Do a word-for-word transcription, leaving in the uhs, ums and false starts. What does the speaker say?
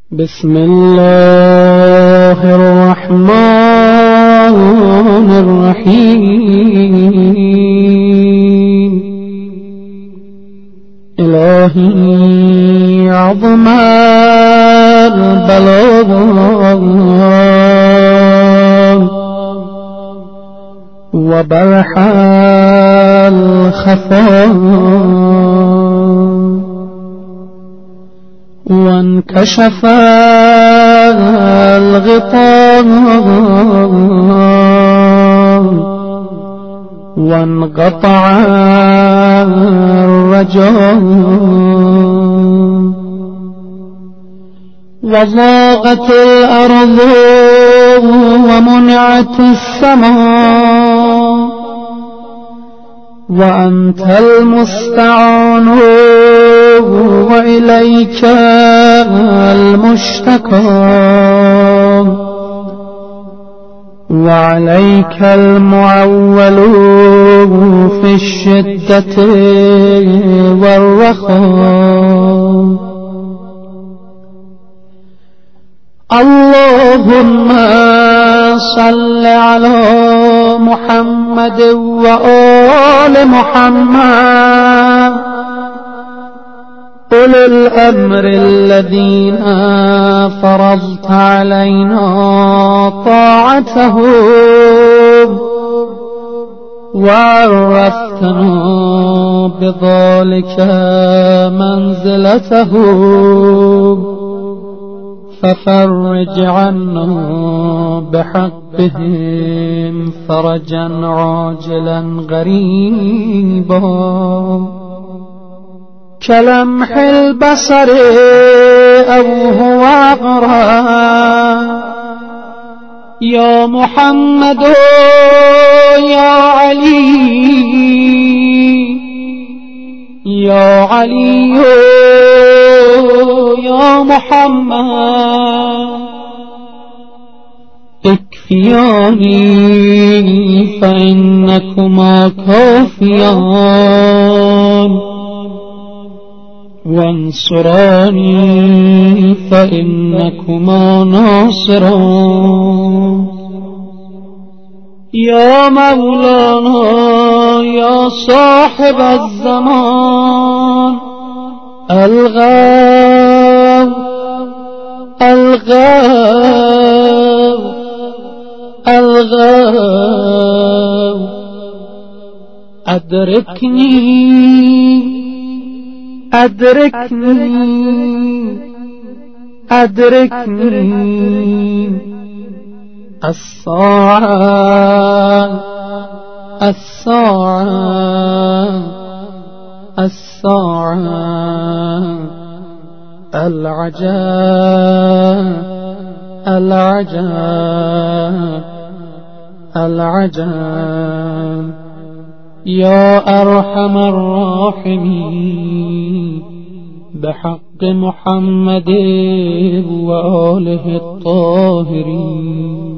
بسم الله الرحمن الرحيم. إلهي عظم البلاء وبرح الخفاء وانكشف الغطاء وانقطع الرجاء وضاقت الأرض ومنعت السماء وأنت المستعان وإليك المشتكى وعليك المعول في الشدة والرخاء. اللهم صل على محمد وآل محمد أولي الأمر الذين فرضت علينا طاعتهم وعرفتنا بذلك منزلتهم، ففرج عنا بحقهم فرجا عاجلا غريبا كلمح البصر أو هو أقرب. يا محمد يا علي يا علي يا محمد اكفياني فإنكما كافيان وانصراني فإنكما ناصران. يا مولانا يا صاحب الزمان الغاو الغاو الغاو أدركني أدركني أدركني الساعة الساعة الساعة العجاب العجاب العجاب. يا أرحم الراحمين بحق محمد وآله الطاهرين.